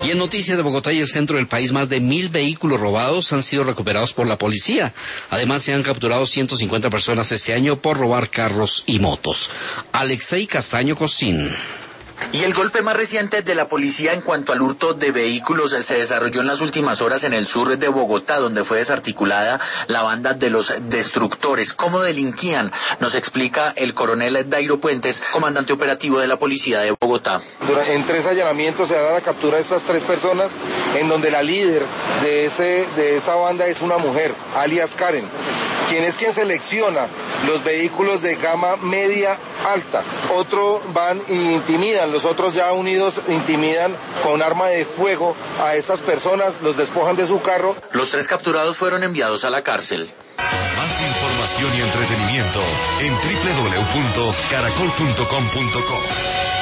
Y en noticias de Bogotá y el centro del país, más de 1.000 vehículos robados han sido recuperados por la policía. Además, se han capturado 150 personas este año por robar carros y motos. Alexei Castaño Costín. Y el golpe más reciente de la policía en cuanto al hurto de vehículos se desarrolló en las últimas horas en el sur de Bogotá, donde fue desarticulada la banda de los destructores. ¿Cómo delinquían? Nos explica el coronel Dairo Puentes, comandante operativo de la policía de Bogotá. En 3 allanamientos se da la captura de estas 3 personas, en donde la líder de esa banda es una mujer, alias Karen, quien selecciona los vehículos de gama media alta. Otro van e intimidan, los otros ya unidos intimidan con arma de fuego a estas personas, los despojan de su carro. Los 3 capturados fueron enviados a la cárcel. Más información y entretenimiento en www.caracol.com.co.